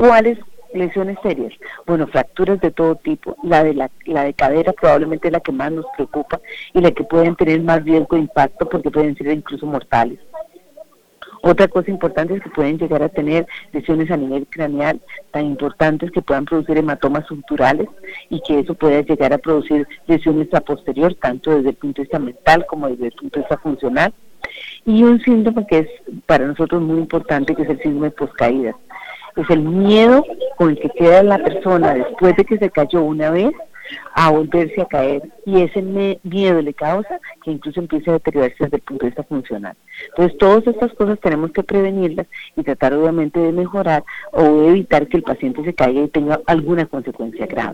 ¿Cuáles lesiones serias? Bueno, fracturas de todo tipo. La de cadera probablemente es la que más nos preocupa y la que pueden tener más riesgo de impacto porque pueden ser incluso mortales. Otra cosa importante es que pueden llegar a tener lesiones a nivel craneal tan importantes que puedan producir hematomas subdurales y que eso pueda llegar a producir lesiones a posterior, tanto desde el punto de vista mental como desde el punto de vista funcional. Y un síntoma que es para nosotros muy importante, que es el síndrome poscaídas. Es el miedo con el que queda la persona después de que se cayó una vez a volverse a caer, y ese miedo le causa que incluso empiece a deteriorarse desde el punto de vista funcional. Entonces todas estas cosas tenemos que prevenirlas y tratar obviamente de mejorar o de evitar que el paciente se caiga y tenga alguna consecuencia grave.